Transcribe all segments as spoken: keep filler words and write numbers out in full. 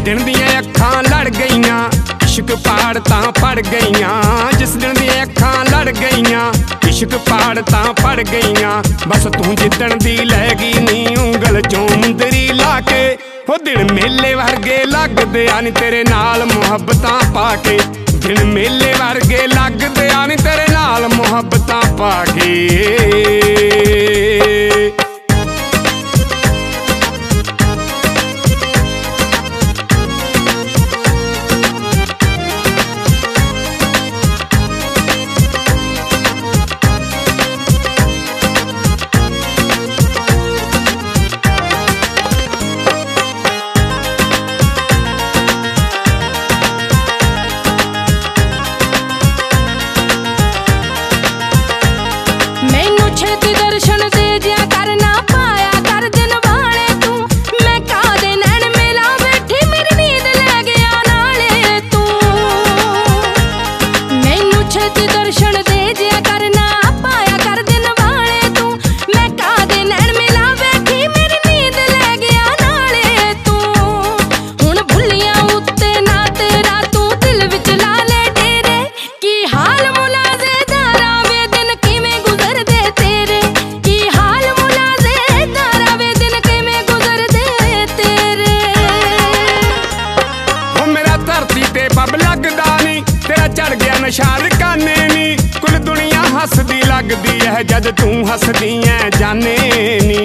दिन दियां अखां लड़ गईयां, इश्क पाड़ तां पड़ गईयां। जिस दिन दियां अखां लड़ गईयां, इश्क पाड़ तां पड़ गईयां। बस तू जिद्दण दी लै गई नी उंगल चों मुंदरी ला के, हो दिन मेले वर्गे लगदे आ नी तेरे नाल मुहब्बतां पाके। दिन मेले वर्गे लगदे आ नी तेरे नाल मुहब्बतां पाके। नशाल काने नी कुल दुनिया हसदी लगदी है जद तू हसदी है जाने नी।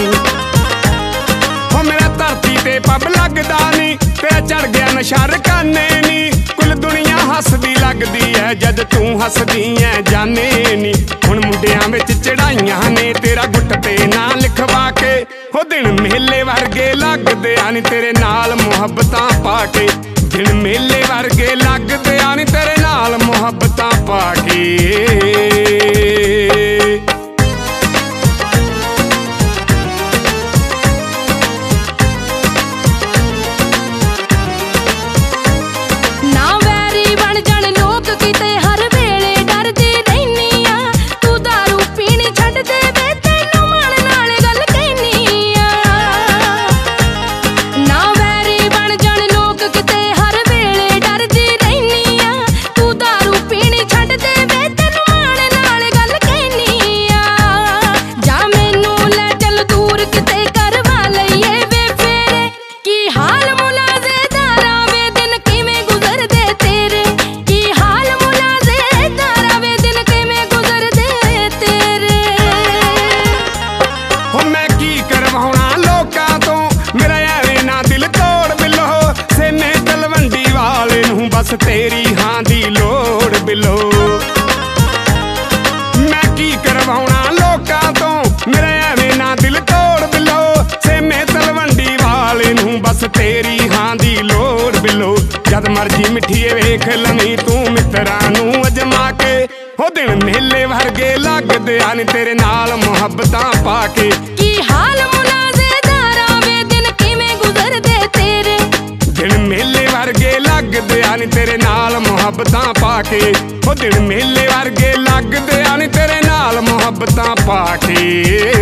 हो मेरा धरती ते पब लगदा नी तेरा चढ़ गया नशाल काने नी। कुल दुनिया हसदी लगदी है जद तू हसदी है जाने नी। हुण मुंडियां विच चढ़ाइयां ने तेरा गुट ते ना लिखवा के, हो दिन मेले वर्गे लगदे आ नी तेरे नाल मुहब्बतां पाके। दिन मेले वर्गे लगदे आ नी तेरे नाल मुहब्बतां पाके। बस तेरी हां दी लोड़ बिलो, मैं की करवाउणा लोकां तो मेरा एवें ना दिल तोड़ बिलो। सेमे तलवंडी वाले नूं बस तेरी हां दी लोड़ बिलो। जद मर्जी मिठीए वेख लवीं तू मित्रां नूं अजमा के, हो दिन मेले वर्गे लगदे आ नी तेरे नाल मुहब्बतां पाके। की हाल मुलाज़ेदारा वे दिन किवें गुजरदे तेरे, दिन मेले वर्गे लगदे आ नी तेरे नाल मुहब्बतां पाके। हो दिन मेले वर्गे लगदे आ नी तेरे नाल मुहब्बतां पाके।